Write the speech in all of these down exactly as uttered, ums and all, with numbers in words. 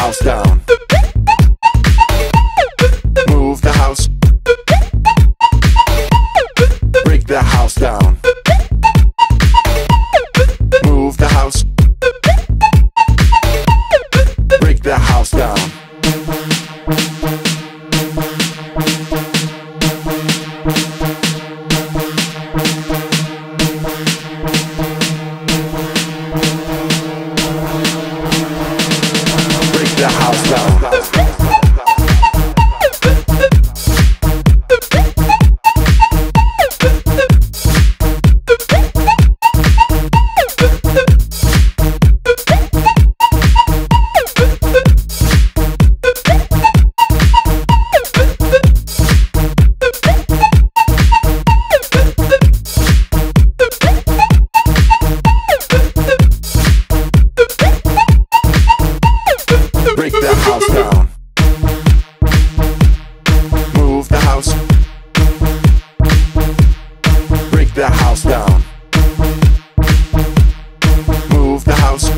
house down. Move the house. Break the house down. Move the house. Break the house down. Break the house down. Break the house down. Move the house. Break the house down. Move the house.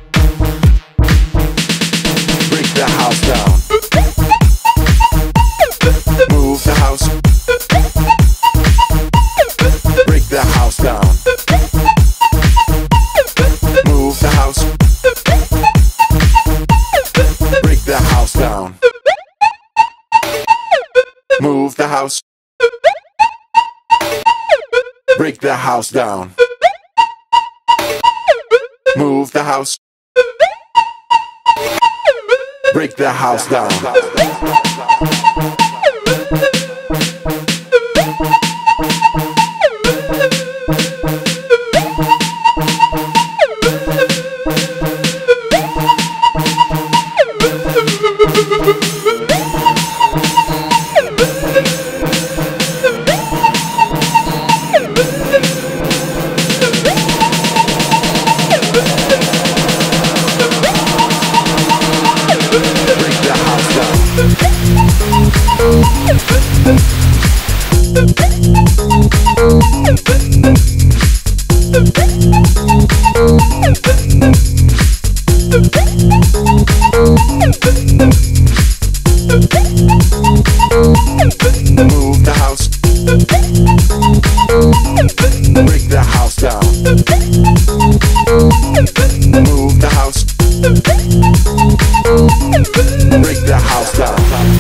Break the house down. Move the house. Break the house down. Move the house. Break the house down. Move the house. Break the house down. Move the house. Break the house down. Move the house. Break the house down. Move the house. Break the house down.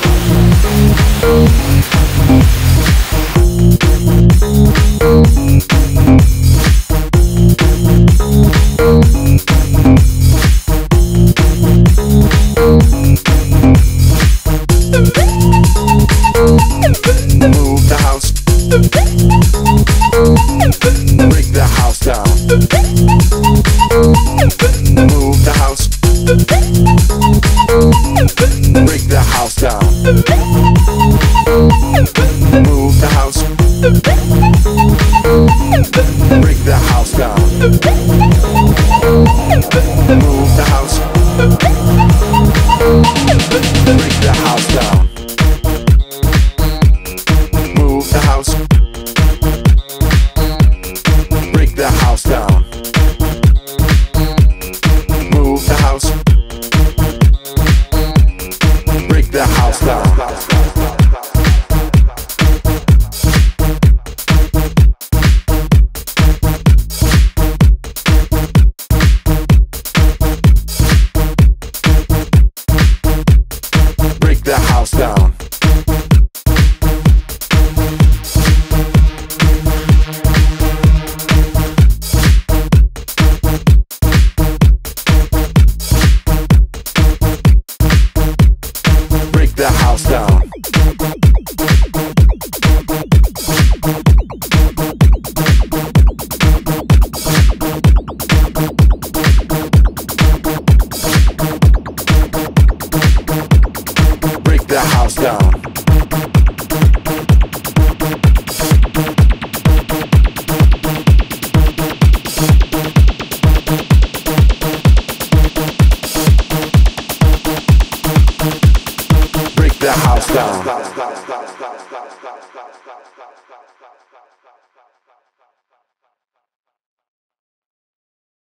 Move the house. Break the house down. Move the house. Break the house down. Move the house. Break the house down. Move the house. Break the house down. Move the house. Break the house down. Move the house. Break the house down. Break the house down. Break the house down. Break the house down. Break the house down.